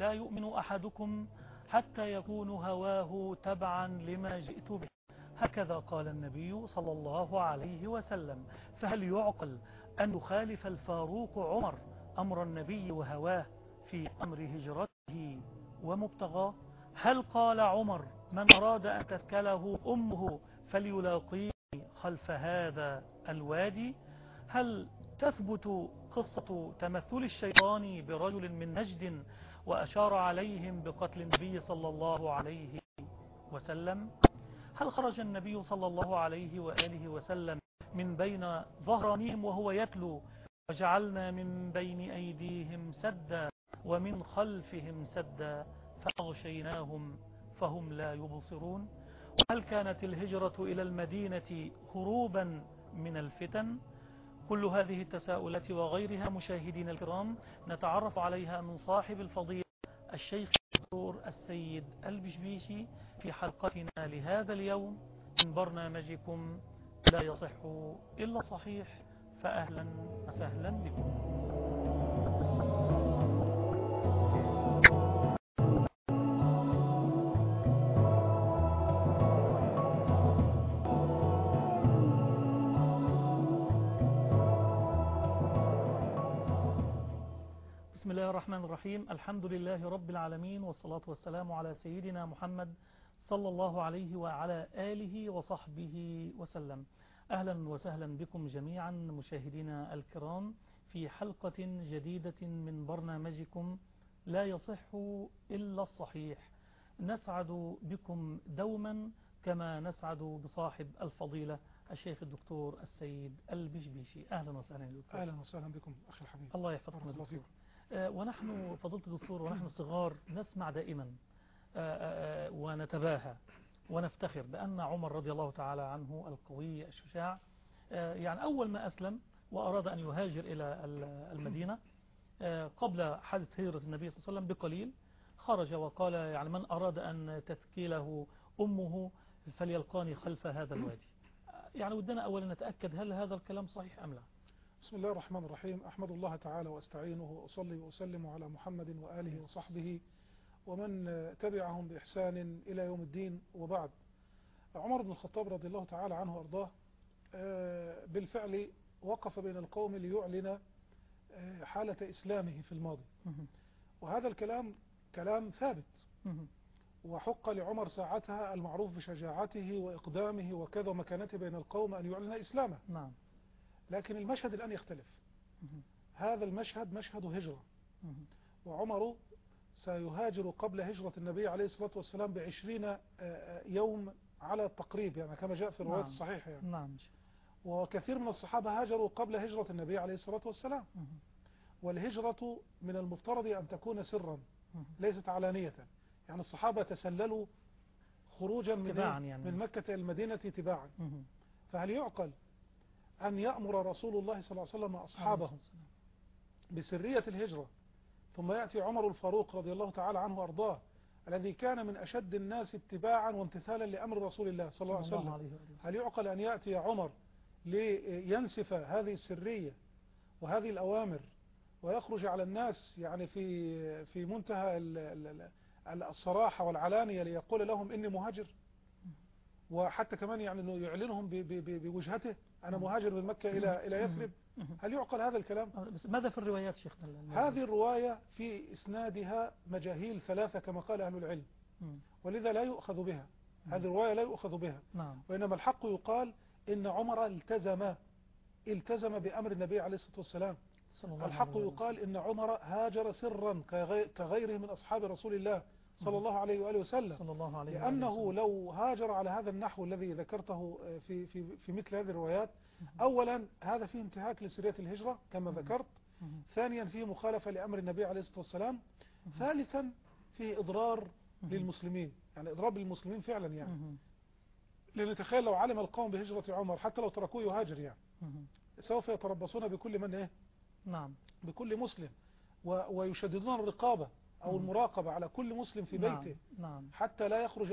لا يؤمن أحدكم حتى يكون هواه تبعا لما جئت به. هكذا قال النبي صلى الله عليه وسلم. فهل يعقل أن يخالف الفاروق عمر أمر النبي وهواه في أمر هجرته ومبتغاه؟ هل قال عمر من أراد أن تثكله أمه فليلاقيه خلف هذا الوادي؟ هل تثبت قصة تمثل الشيطان برجل من نجد وأشار عليهم بقتل النبي صلى الله عليه وسلم؟ هل خرج النبي صلى الله عليه وآله وسلم من بين ظهرانهم وهو يتلو وجعلنا من بين أيديهم سدا ومن خلفهم سدا فأغشيناهم فهم لا يبصرون؟ وهل كانت الهجرة إلى المدينة هروبا من الفتن؟ كل هذه التساؤلات وغيرها مشاهدين الكرام نتعرف عليها من صاحب الفضيلة الشيخ الدكتور السيد البشبيشي في حلقتنا لهذا اليوم من برنامجكم لا يصح إلا صحيح. فأهلا وسهلا بكم. بسم الله الرحمن الرحيم. الحمد لله رب العالمين، والصلاة والسلام على سيدنا محمد صلى الله عليه وعلى آله وصحبه وسلم. أهلا وسهلا بكم جميعا مشاهدينا الكرام في حلقة جديدة من برنامجكم لا يصح إلا الصحيح. نسعد بكم دوما كما نسعد بصاحب الفضيلة الشيخ الدكتور السيد البشبيشي. أهلا وسهلا دكتور. أهلا وسهلا بكم أخي الحبيب. الله يحفظكم دكتور. ونحن فضلت دكتور ونحن صغار نسمع دائما ونتباهى ونفتخر بأن عمر رضي الله تعالى عنه القوي الشجاع يعني أول ما أسلم وأراد أن يهاجر إلى المدينة قبل حادث هجرة النبي صلى الله عليه وسلم بقليل خرج وقال يعني من أراد أن تثكيله أمه فليلقاني خلف هذا الوادي. يعني ودنا أولا نتأكد هل هذا الكلام صحيح أم لا؟ بسم الله الرحمن الرحيم. أحمد الله تعالى وأستعينه وأصلي وأسلم على محمد وآله وصحبه ومن تبعهم بإحسان إلى يوم الدين، وبعد. عمر بن الخطاب رضي الله تعالى عنه وأرضاه بالفعل وقف بين القوم ليعلن حالة إسلامه في الماضي، وهذا الكلام كلام ثابت، وحق لعمر ساعتها المعروف بشجاعته وإقدامه وكذا ومكانته بين القوم أن يعلن إسلامه. نعم. لكن المشهد الآن يختلف. هذا المشهد مشهد هجرة، وعمر سيهاجر قبل هجرة النبي عليه الصلاة والسلام ب20 يوم على التقريب، يعني كما جاء في الروايات الصحيحة يعني. نعم. وكثير من الصحابة هاجروا قبل هجرة النبي عليه الصلاة والسلام. والهجرة من المفترض أن تكون سرا ليست علانية، يعني الصحابة تسللوا خروجا من مكة إلى المدينة تباعا. فهل يعقل أن يأمر رسول الله صلى الله عليه وسلم أصحابه بسرية الهجرة ثم يأتي عمر الفاروق رضي الله تعالى عنه وأرضاه الذي كان من أشد الناس اتباعا وامتثالا لأمر رسول الله صلى الله عليه وسلم؟ هل يعقل أن يأتي عمر لينسف هذه السرية وهذه الأوامر ويخرج على الناس يعني في منتهى الصراحة والعلانية ليقول لهم إني مهاجر، وحتى كمان يعني أنه يعلنهم بوجهته أنا مهاجر من مكة إلى يثرب؟ هل يعقل هذا الكلام؟ ماذا في الروايات شيخنا؟ هذه الرواية في إسنادها مجاهيل ثلاثة كما قال أهل العلم، ولذا لا يؤخذ بها. هذه الرواية لا يؤخذ بها. وإنما الحق يقال إن عمر التزم بأمر النبي عليه الصلاة والسلام. الحق يقال إن عمر هاجر سرا كغيره من أصحاب رسول الله صلى الله عليه وآله وسلم، لأنه لو هاجر على هذا النحو الذي ذكرته في مثل هذه الروايات، أولا هذا فيه انتهاك لسرية الهجرة كما ذكرت، ثانيا فيه مخالفة لأمر النبي عليه الصلاة والسلام، ثالثا فيه إضرار للمسلمين، يعني إضرار للمسلمين فعلا يعني. لأن تخيل لو علم القوم بهجرة عمر حتى لو تركوه يهاجر يعني سوف يتربصون بكل من نعم، بكل مسلم، ويشددون الرقابة أو المراقبة على كل مسلم في بيته. حتى لا يخرج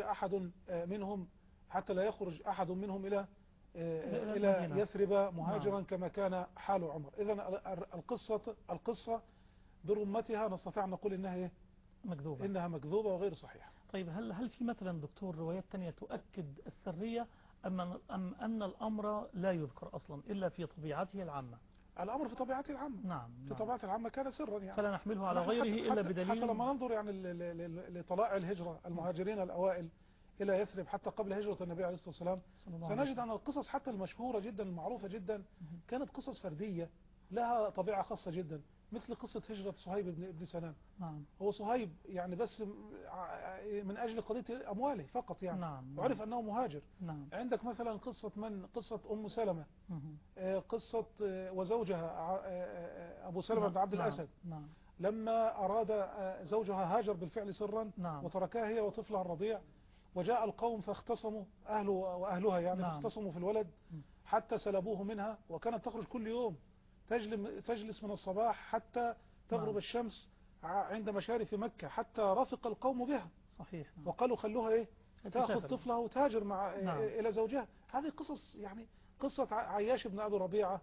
أحد منهم إلى يثرب مهاجرا كما كان حال عمر. إذن القصة برمتها نستطيع أن نقول إنها مكذوبة. إنها مكذوبة وغير صحيحة. طيب هل في مثلا دكتور روايات تانية تؤكد السرية أم أن الأمر لا يذكر أصلا إلا في طبيعته العامة؟ الأمر في طبيعته العامة. نعم. في طبيعته العامة كان سرا يعني. فلا نحمله على غيره إلا بدليل. حتى لما ننظر يعني لطلائع الهجرة المهاجرين الأوائل إلى يثرب حتى قبل هجرة النبي عليه الصلاة والسلام، سنجد أن القصص حتى المشهورة جدا المعروفة جدا كانت قصص فردية لها طبيعة خاصة جدا، مثل قصة هجرة صهيب بن سنان. نعم. هو صهيب يعني بس من أجل قضية أمواله فقط يعني. نعم. وعرف أنه مهاجر. نعم. عندك مثلا قصة أم سلمة، قصة وزوجها أبو سلمة بن عبد الأسد. نعم. لما أراد زوجها هاجر بالفعل سرا. نعم. وتركها هي وطفلها الرضيع، وجاء القوم فاختصموا أهله وأهلها يعني. نعم. فاختصموا في الولد حتى سلبوه منها، وكانت تخرج كل يوم تجلس من الصباح حتى تغرب. نعم. الشمس عند مشارف مكة حتى رفق القوم بها. صحيح. نعم. وقالوا خلوها تأخذ طفلها وتهاجر مع نعم. إلى زوجها. هذه قصص يعني قصة عياش بن أبي ربيعة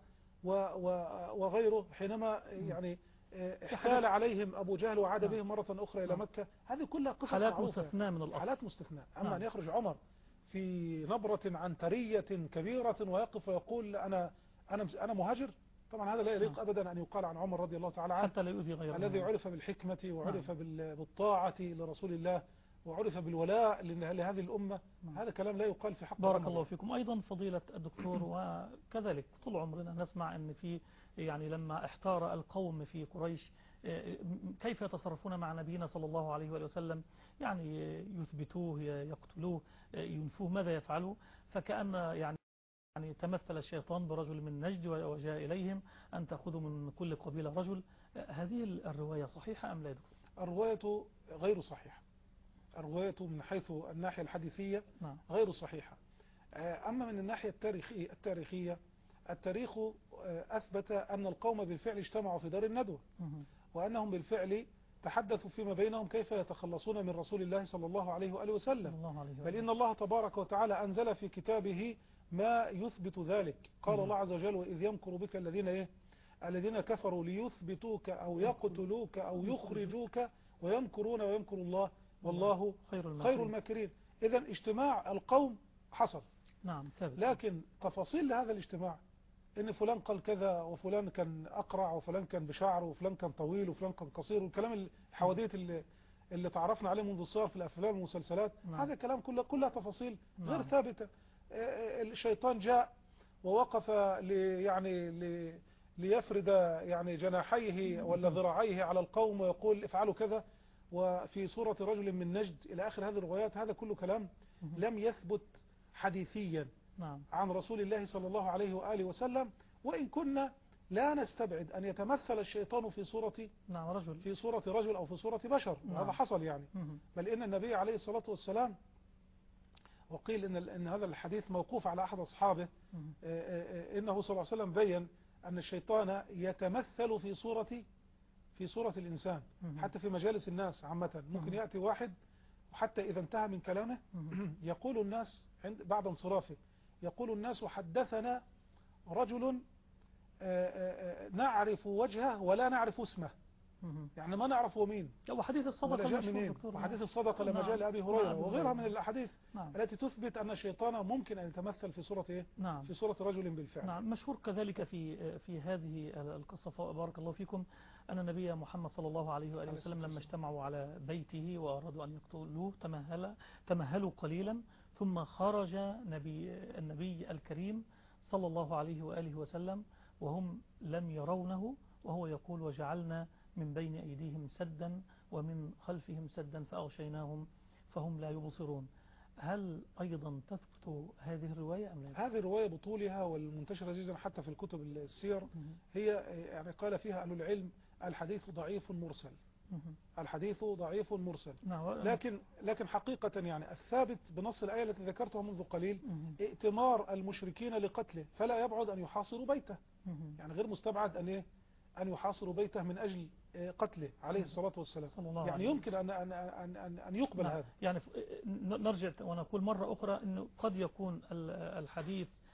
وغيره حينما يعني احتال عليهم أبو جهل وعاد بهم مرة أخرى إلى مكة. هذه كلها قصص حالات مستثناء من الأصل. حالات مستثناء. أما أن يخرج عمر في نبرة عنترية كبيرة ويقف ويقول أنا مهاجر، طبعا هذا لا يليق أبدا أن يقال عن عمر رضي الله تعالى عنه، حتى لا يؤذي غيره، الذي عرف بالحكمة وعرف بالطاعة لرسول الله وعرف بالولاء لهذه الأمة. هذا كلام لا يقال في حق بارك عمر. الله فيكم. أيضا فضيلة الدكتور، وكذلك طول عمرنا نسمع أن في يعني لما احتار القوم في قريش كيف يتصرفون مع نبينا صلى الله عليه وآله وسلم، يعني يثبتوه، يقتلوه، ينفوه، ماذا يفعلوا؟ فكأن يعني تمثل الشيطان برجل من نجد وجاء إليهم أن تأخذوا من كل قبيلة رجل. هذه الرواية صحيحة أم لا يا دكتور؟ الرواية غير صحيحة. الرواية من حيث الناحية الحديثية غير صحيحة. أما من الناحية التاريخية التاريخ أثبت أن القوم بالفعل اجتمعوا في دار الندوة، وأنهم بالفعل تحدثوا فيما بينهم كيف يتخلصون من رسول الله صلى الله عليه وآله وسلم. بل إن الله تبارك وتعالى أنزل في كتابه ما يثبت ذلك. قال الله عز وجل: وإذ يمكر بك الذين كفروا ليثبتوك أو يقتلوك أو يخرجوك ويمكرون ويمكر الله والله خير الماكرين. إذن اجتماع القوم حصل. نعم ثابت. لكن تفاصيل هذا الاجتماع ان فلان قال كذا وفلان كان أقرع وفلان كان بشعر وفلان كان طويل وفلان كان قصير، والكلام الحواديت اللي تعرفنا عليه منذ الصغر في الأفلام والمسلسلات. هذا كلام كلها تفاصيل غير ثابتة. الشيطان جاء ووقف ليفرد يعني جناحيه ولا ذراعيه على القوم ويقول افعلوا كذا، وفي صورة رجل من نجد إلى آخر هذه الروايات. هذا كله كلام لم يثبت حديثيا عن رسول الله صلى الله عليه وآله وسلم. وإن كنا لا نستبعد أن يتمثل الشيطان في صورة رجل، في صورة رجل أو في صورة بشر. هذا حصل يعني. بل إن النبي عليه الصلاة والسلام، وقيل إن هذا الحديث موقوف على أحد أصحابه، إنه صلى الله عليه وسلم بيّن أن الشيطان يتمثل في صورة الإنسان. حتى في مجالس الناس عامة ممكن يأتي واحد وحتى إذا انتهى من كلامه يقول الناس بعد انصرافه يقول الناس: حدثنا رجل نعرف وجهه ولا نعرف اسمه. يعني ما نعرف هو مين، وحديث الصدقة جاء منين، وحديث الصدقة لما جاء لأبي هريرة وغيرها من الأحاديث التي تثبت أن الشيطان ممكن أن يتمثل في صورة في صورة رجل بالفعل. مشهور كذلك في هذه القصة بارك الله فيكم أن النبي محمد صلى الله عليه وآله وسلم لما اجتمعوا على بيته وأرادوا أن يقتلوه تمهلوا قليلا، ثم خرج النبي الكريم صلى الله عليه وآله وسلم وهم لم يرونه، وهو يقول: وجعلنا من بين أيديهم سدا ومن خلفهم سدا فأغشيناهم فهم لا يبصرون. هل أيضا تثبت هذه الرواية أم لا؟ هذه الرواية بطولها والمنتشرة جدا حتى في الكتب السير هي يعني قال فيها أهل العلم: الحديث ضعيف مرسل. الحديث ضعيف مرسل. لكن حقيقة يعني الثابت بنص الآية التي ذكرتها منذ قليل ائتمار المشركين لقتله، فلا يبعد أن يحاصروا بيته. يعني غير مستبعد أن يحاصروا بيته من أجل قتله عليه الصلاة والسلام. يعني يمكن أن يقبل هذا. يعني نرجع ونقول مرة أخرى أنه قد يكون الحديث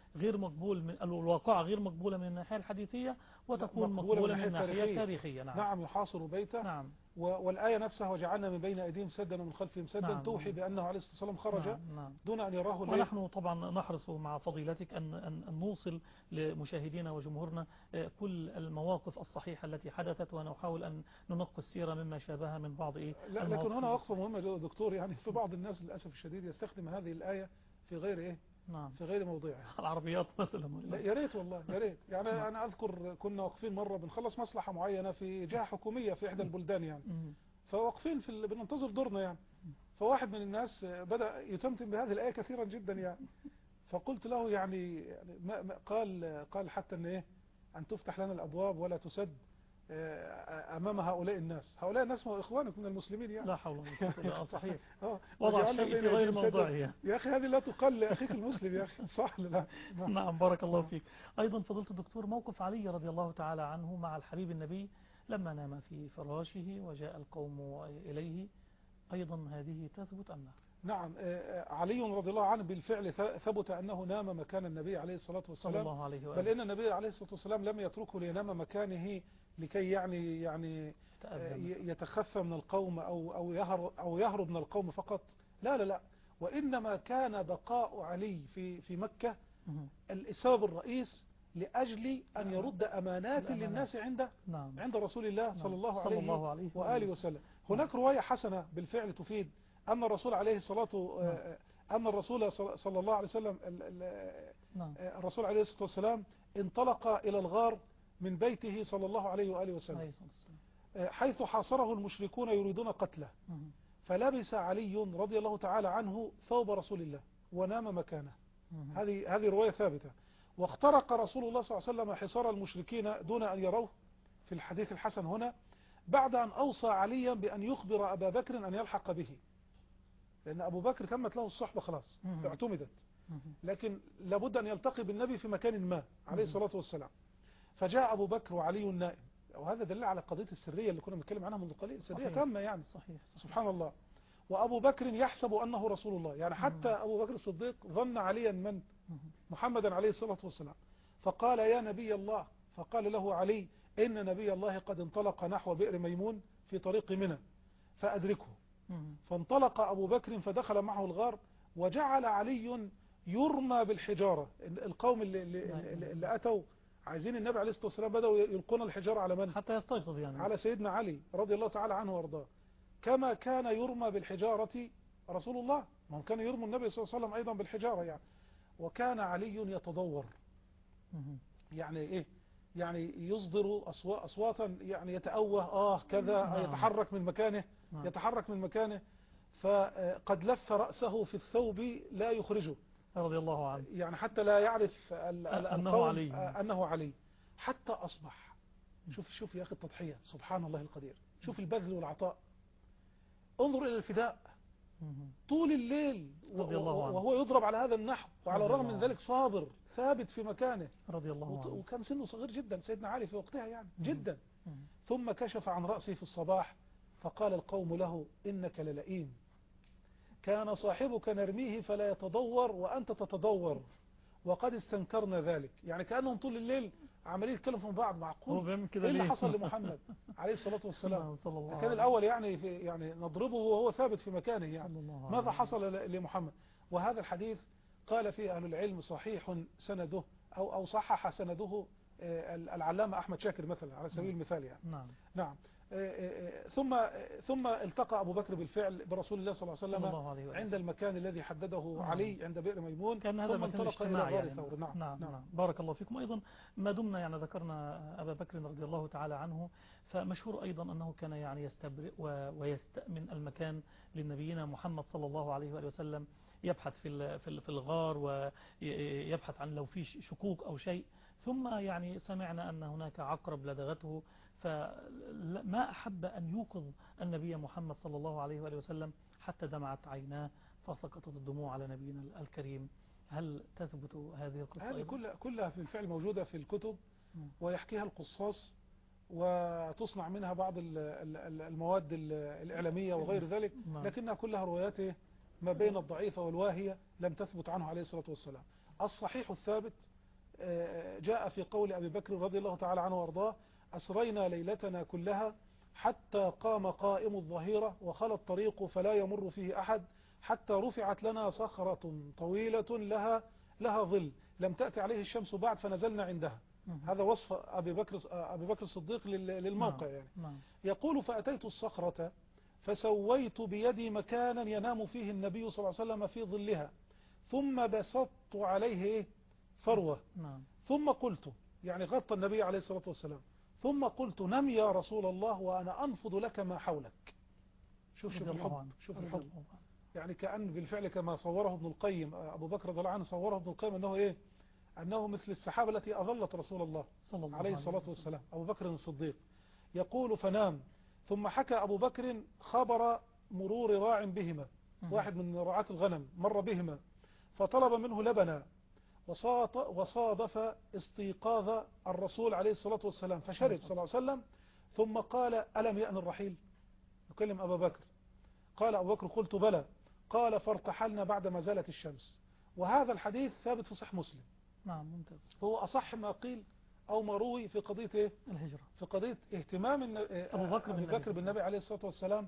غير مقبول من الواقعة، غير مقبولة من الناحية الحديثية، وتكون مقبولة من الناحية التاريخية. نعم. نعم، يحاصر بيته. نعم. والآية نفسها وجعلنا من بين أيديهم سدا ومن خلفهم سدا، نعم. توحي بأنه عليه الصلاة والسلام خرج نعم. نعم. دون أن يراه ونحن طبعا نحرص مع فضيلتك أن نوصل لمشاهدينا وجمهورنا كل المواقف الصحيحة التي حدثت، ونحاول أن ننقي السيرة مما شابهها من بعض لكن هنا وقفة مهمة دكتور، يعني في بعض الناس للأسف الشديد يستخدم هذه الآية في غير نعم. في غير موضوعها. العربيات مثلا. لا يا ريت والله، يا ريت. يعني نعم. أنا أذكر كنا واقفين مرة بنخلص مصلحة معينة في جهة حكومية في إحدى البلدان يعني، فواقفين بننتظر دورنا يعني، فواحد من الناس بدأ يتمتم بهذه الآية كثيرا جدا يعني، فقلت له يعني ما قال حتى أن تفتح لنا الأبواب ولا تسد أمام هؤلاء المناس هم إخوانك من المسلمين يعني. لا حول ولا قوة إلا صحيح. وضع شيء في غير موضوعه يا أخي هذه لا تقل لأخيك المسلم يا أخي، صح لا. نعم بارك الله فيك. أيضا فضيلة الدكتور، موقف علي رضي الله تعالى عنه مع الحبيب النبي لما نام في فراشه وجاء القوم إليه، أيضا هذه تثبت أم لا؟ نعم، علي رضي الله عنه بالفعل ثبت أنه نام مكان النبي عليه الصلاة والسلام، صلى الله عليه وآله. بل إن النبي عليه الصلاة والسلام لم يتركه لينام مكانه لكي يعني يتخفى من القوم أو يهرب من القوم فقط، لا، وإنما كان بقاء علي في مكة السبب الرئيس لأجل أن يرد أمانات للناس عند رسول الله صلى الله عليه وآله وسلم. هناك رواية حسنة بالفعل تفيد أن الرسول عليه الصلاة صلى الله عليه وسلم الرسول عليه الصلاة والسلام انطلق إلى الغار من بيته صلى الله عليه وآله وسلم، حيث حاصره المشركون يريدون قتله، فلبس علي رضي الله تعالى عنه ثوب رسول الله ونام مكانه. هذه رواية ثابتة. واخترق رسول الله صلى الله عليه وسلم حصار المشركين دون أن يروه في الحديث الحسن هنا، بعد أن أوصى عليا بأن يخبر أبا بكر أن يلحق به، لأن أبو بكر تمت له الصحبة خلاص اعتمدت، لكن لابد أن يلتقي بالنبي في مكان ما عليه الصلاة والسلام. فجاء أبو بكر وعلي النائم، وهذا دليل على قضية السرية اللي كنا بنتكلم عنها منذ قليل، سرية تامة يعني. صحيح. سبحان الله. وأبو بكر يحسب أنه رسول الله، يعني حتى أبو بكر الصديق ظن عليا من محمدا عليه الصلاة والسلام، فقال يا نبي الله، فقال له علي إن نبي الله قد انطلق نحو بئر ميمون في طريق منى فأدركه. فانطلق أبو بكر فدخل معه الغار، وجعل علي يرمى بالحجارة. القوم اللي أتوا عايزين النبي عليه الصلاة والسلام بدأوا يلقون الحجارة على من؟ حتى يستيقظ يعني. على سيدنا علي رضي الله تعالى عنه وارضاه، كما كان يرمى بالحجارة رسول الله، ما كان يرمى النبي صلى الله عليه وسلم أيضا بالحجارة يعني. وكان علي يتضور، يعني يعني يصدر أصواتا، يعني يتأوه كذا، يتحرك من مكانه فقد لف رأسه في الثوب لا يخرجه رضي الله عنه، يعني حتى لا يعرف أنه علي حتى أصبح. شوف يا أخي التضحية، سبحان الله القدير، شوف البذل والعطاء، انظر إلى الفداء طول الليل وهو يضرب على هذا النحو، وعلى الرغم من ذلك صابر ثابت في مكانه رضي الله عنه. وكان سنه صغير جدا سيدنا علي في وقتها يعني جدا. ثم كشف عن رأسه في الصباح فقال القوم له إنك للئيم، كان صاحبك نرميه فلا يتدور وأنت تتدور، وقد استنكرنا ذلك. يعني كأنهم طول الليل عمالين يتكلموا من بعض، معقول ايه اللي حصل لمحمد عليه الصلاة والسلام؟ كان الأول يعني نضربه وهو ثابت في مكانه، يعني ماذا حصل لمحمد؟ وهذا الحديث قال فيه أهل العلم صحيح سنده أو صحح سنده العلامة أحمد شاكر مثلا على سبيل المثال يعني. نعم. ثم التقى أبو بكر بالفعل برسول الله صلى الله عليه وسلم عند المكان الذي حدده علي عند بئر ميمون، كان هذا ثم انطلق إلى غار ثور. نعم. بارك الله فيكم. أيضا ما دمنا يعني ذكرنا أبا بكر رضي الله تعالى عنه، فمشهور أيضا أنه كان يعني يستبرئ ويستأمن المكان لنبينا محمد صلى الله عليه وآله وسلم، يبحث في الغار ويبحث عن لو في شكوك أو شيء. ثم يعني سمعنا أن هناك عقرب لدغته، فما أحب أن يوقظ النبي محمد صلى الله عليه وآله وسلم حتى دمعت عيناه فسقطت الدموع على نبينا الكريم. هل تثبت هذه القصة؟ هذه كلها في الفعل موجودة في الكتب، ويحكيها القصاص وتصنع منها بعض المواد الإعلامية وغير ذلك، لكنها كلها رواياته ما بين الضعيفة والواهية لم تثبت عنه عليه الصلاة والسلام. الصحيح الثابت جاء في قول أبي بكر رضي الله تعالى عنه وارضاه: أسرينا ليلتنا كلها حتى قام قائم الظهيرة وخلى الطريق فلا يمر فيه أحد، حتى رفعت لنا صخرة طويلة لها ظل لم تأتي عليه الشمس بعد فنزلنا عندها. هذا وصف أبي بكر الصديق للموقع يعني. يقول: فأتيت الصخرة فسويت بيدي مكانا ينام فيه النبي صلى الله عليه وسلم في ظلها، ثم بسطت عليه فروة، ثم قلت، يعني غطى النبي عليه الصلاة والسلام، ثم قلت: نم يا رسول الله وأنا أنفض لك ما حولك. شوف الحب يعني كأن بالفعل كما صوره ابن القيم أبو بكر رضي الله عنه، صوره ابن القيم أنه مثل السحابة التي أظلت رسول الله عليه الصلاة والسلام، أبو بكر الصديق. يقول: فنام. ثم حكى أبو بكر خبر مرور راع بهما، واحد من رعاة الغنم مر بهما فطلب منه لبنا، وصادف استيقاظ الرسول عليه الصلاة والسلام فشرب صلى الله عليه وسلم، ثم قال: ألم يأن الرحيل؟ يكلم أبا بكر. قال أبو بكر: قلت بلى. قال: فارتحلنا بعد ما زالت الشمس. وهذا الحديث ثابت في صحيح مسلم. نعم، ممتاز. هو أصح ما قيل أو ما روي في قضية الهجرة، في قضية اهتمام أبو بكر بالنبي عليه الصلاة والسلام،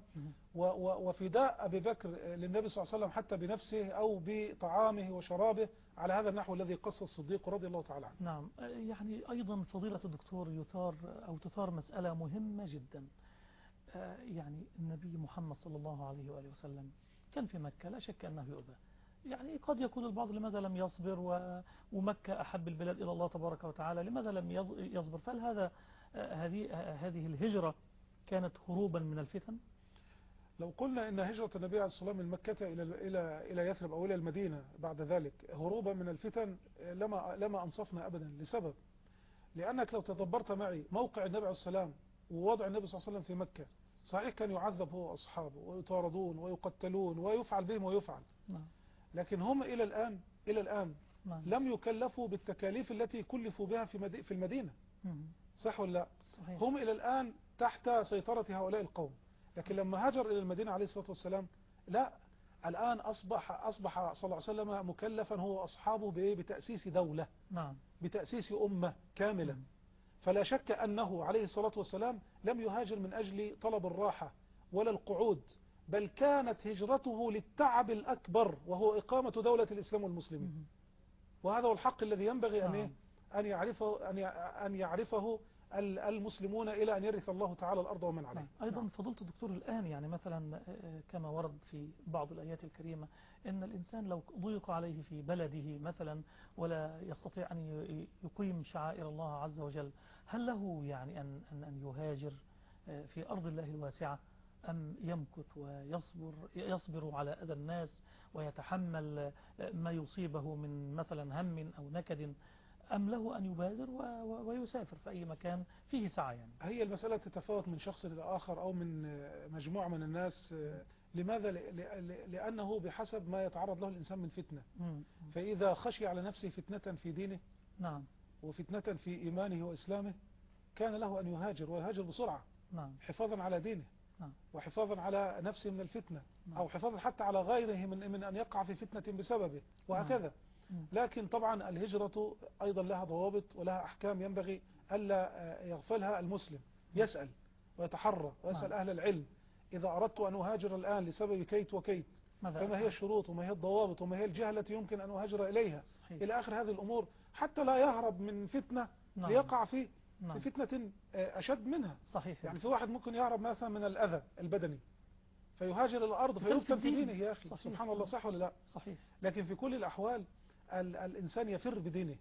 وفداء أبي بكر للنبي صلى الله عليه وسلم حتى بنفسه أو بطعامه وشرابه على هذا النحو الذي قص الصديق رضي الله تعالى عنه. نعم. يعني أيضا فضيلة الدكتور تثار مسألة مهمة جدا. يعني النبي محمد صلى الله عليه وآله وسلم كان في مكة، لا شك أنه يؤذى. يعني قد يقول البعض: لماذا لم يصبر؟ ومكة أحب البلاد إلى الله تبارك وتعالى، لماذا لم يصبر؟ فهل هذه الهجرة كانت هروبا من الفتن؟ لو قلنا إن هجرة النبي عليه الصلاة والسلام من مكة إلى يثرب أو إلى المدينة بعد ذلك هروبا من الفتن لما أنصفنا أبدا، لسبب: لأنك لو تدبرت معي موقع النبي عليه الصلاة والسلام ووضع النبي صلى الله عليه وسلم في مكة، صحيح كان يعذب هو وأصحابه ويطاردون ويقتلون ويفعل بهم ويفعل، لكن هم إلى الآن لم يكلفوا بالتكاليف التي كلفوا بها في المدينة. صح ولا لا؟ صحيح. هم إلى الآن تحت سيطرة هؤلاء القوم، لكن لما هاجر إلى المدينة عليه الصلاة والسلام لا، الآن أصبح صلى الله عليه وسلم مكلفا هو وأصحابه بتأسيس دولة، بتأسيس أمة كاملة. فلا شك أنه عليه الصلاة والسلام لم يهاجر من أجل طلب الراحة ولا القعود، بل كانت هجرته للتعب الأكبر وهو إقامة دولة الإسلام والمسلمين. وهذا هو الحق الذي ينبغي أن يعرفه المسلمون إلى أن يرث الله تعالى الأرض ومن عليها. أيضا فضيلة الدكتور، الآن يعني مثلا كما ورد في بعض الآيات الكريمة إن الإنسان لو ضيق عليه في بلده مثلا ولا يستطيع أن يقيم شعائر الله عز وجل، هل له يعني أن يهاجر في أرض الله الواسعة، أم يمكث ويصبر على أذى الناس ويتحمل ما يصيبه من مثلا هم أو نكد، أم له أن يبادر ويسافر في أي مكان فيه سعي؟ يعني هي المسألة تتفاوت من شخص إلى آخر أو من مجموعة من الناس. لماذا؟ لأنه بحسب ما يتعرض له الإنسان من فتنة. فإذا خشي على نفسه فتنة في دينه وفتنة في إيمانه وإسلامه كان له أن يهاجر، ويهاجر بسرعة حفاظا على دينه وحفاظا على نفسه من الفتنة، أو حفاظا حتى على غيره من أن يقع في فتنة بسببه، وهكذا. لكن طبعا الهجرة أيضا لها ضوابط ولها أحكام ينبغي ألا يغفلها المسلم. يسأل ويتحرى ويسأل أهل العلم: إذا أردت أن أهاجر الآن لسبب كيت وكيت، فما هي الشروط وما هي الضوابط وما هي الجهة التي يمكن أن أهاجر إليها، إلى آخر هذه الأمور، حتى لا يهرب من فتنة ليقع في فتنة أشد منها. صحيح. يعني في واحد ممكن يهرب مثلا من الأذى البدني فيهاجر إلى الأرض فيفتن في دينه يا أخي. سبحان الله، صح ولا لا؟ صحيح. لكن في كل الأحوال الإنسان يفر بدينه.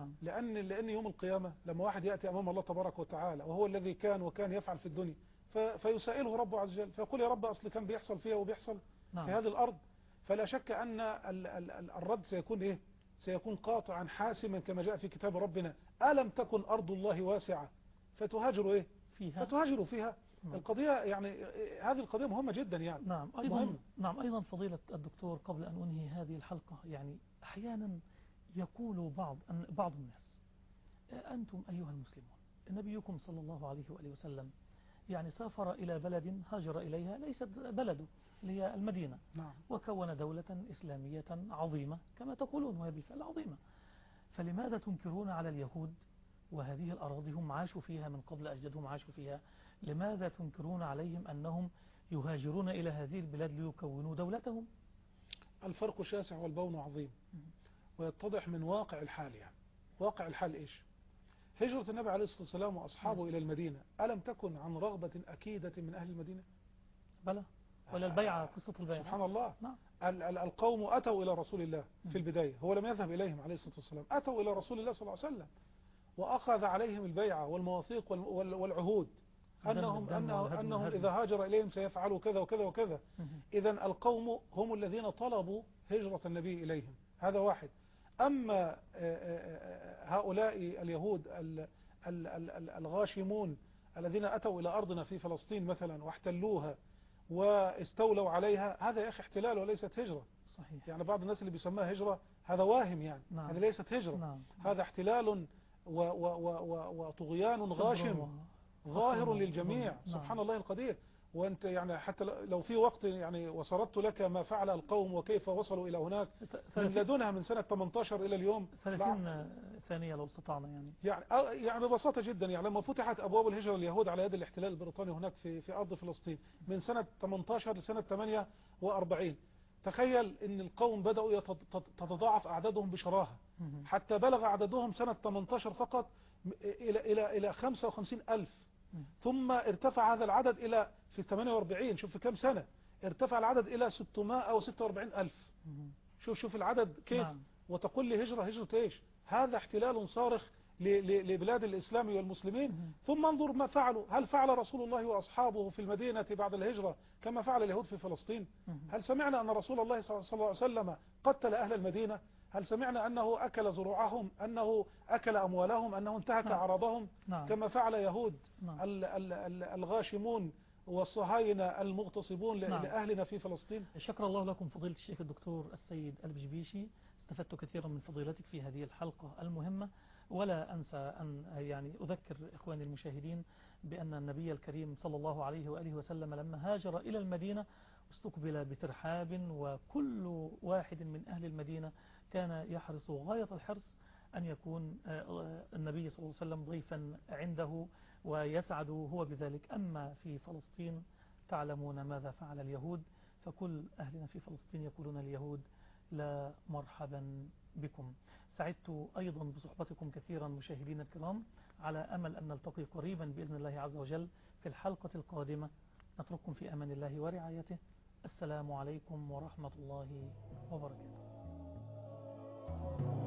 لأن يوم القيامة لما واحد يأتي أمام الله تبارك وتعالى وهو الذي كان يفعل في الدنيا، فيسائله ربه عز وجل فيقول: يا رب أصل كان بيحصل فيها وبيحصل في هذه الأرض. فلا شك أن الرد سيكون سيكون قاطعا حاسما كما جاء في كتاب ربنا: ألم تكن أرض الله واسعة فتهاجروا فتهاجروا فيها. القضية يعني هذه القضية مهمة جدا يعني. أيضا فضيلة الدكتور، قبل أن أنهي هذه الحلقة، يعني أحيانا يقول بعض الناس: أنتم أيها المسلمون، نبيكم صلى الله عليه وآله وسلم يعني سافر إلى بلد هاجر إليها ليست بلده اللي هي المدينة، وكون دولة إسلامية عظيمة كما تقولون، وهي بالفعل عظيمة. فلماذا تنكرون على اليهود وهذه الأراضي هم عاشوا فيها من قبل، أجدادهم عاشوا فيها، لماذا تنكرون عليهم أنهم يهاجرون إلى هذه البلاد ليكونوا دولتهم؟ الفرق شاسع والبون عظيم، ويتضح من واقع الحال. يعني واقع الحال إيش؟ هجرة النبي عليه الصلاة والسلام وأصحابه إلى المدينة ألم تكن عن رغبة أكيدة من أهل المدينة؟ بلى، ولا البيعة، قصة البيعة. سبحان الله. نعم. القوم أتوا إلى رسول الله في البداية، هو لم يذهب إليهم عليه الصلاة والسلام، أتوا إلى رسول الله صلى الله عليه وسلم وأخذ عليهم البيعة والمواثيق والعهود أنهم إذا هاجر إليهم سيفعلوا كذا وكذا وكذا. إذا القوم هم الذين طلبوا هجرة النبي إليهم، هذا واحد. أما هؤلاء اليهود الغاشمون الذين أتوا إلى أرضنا في فلسطين مثلا واحتلوها واستولوا عليها، هذا يا أخي احتلال وليست هجرة. صحيح. يعني بعض الناس اللي بيسموها هجرة هذا واهم، يعني نعم. هذا ليست هجرة. نعم. هذا احتلال وطغيان غاشم ظاهر للجميع. نعم. سبحان الله القدير. وأنت يعني حتى لو في وقت يعني وسردت لك ما فعل القوم وكيف وصلوا إلى هناك من لدنها من سنة 18 إلى اليوم 30 ثانية لو استطعنا. يعني ببساطة جدا، يعني لما فتحت أبواب الهجرة اليهود على يد الاحتلال البريطاني هناك في أرض فلسطين من سنة 18 لسنة 48، تخيل أن القوم بدأوا تتضاعف أعدادهم بشراهة حتى بلغ عددهم سنة 18 فقط إلى 55,000، ثم ارتفع هذا العدد إلى في 48، شوف في كم سنة ارتفع العدد إلى 646,000. شوف العدد كيف. نعم. وتقول لي هجرة إيش؟ هذا احتلال صارخ لبلاد الإسلام والمسلمين. ثم انظر ما فعلوا. هل فعل رسول الله وأصحابه في المدينة بعد الهجرة كما فعل اليهود في فلسطين؟ هل سمعنا أن رسول الله صلى الله عليه وسلم قتل أهل المدينة؟ هل سمعنا أنه أكل زروعهم، أنه أكل أموالهم، أنه انتهك أعراضهم كما فعل يهود الغاشمون والصهاينة المغتصبون لأهلنا في فلسطين؟ شكر الله لكم فضيلة الشيخ الدكتور السيد البشبيشي، استفدت كثيرا من فضيلتك في هذه الحلقة المهمة. ولا أنسى أن أذكر إخواني المشاهدين بأن النبي الكريم صلى الله عليه وآله وسلم لما هاجر إلى المدينة استقبل بترحاب، وكل واحد من أهل المدينة كان يحرص غاية الحرص أن يكون النبي صلى الله عليه وسلم ضيفا عنده ويسعد هو بذلك. أما في فلسطين تعلمون ماذا فعل اليهود، فكل أهلنا في فلسطين يقولون اليهود لا مرحبا بكم. سعدت أيضا بصحبتكم كثيرا مشاهدين الكرام، على أمل أن نلتقي قريبا بإذن الله عز وجل في الحلقة القادمة. نترككم في أمان الله ورعايته. السلام عليكم ورحمة الله وبركاته.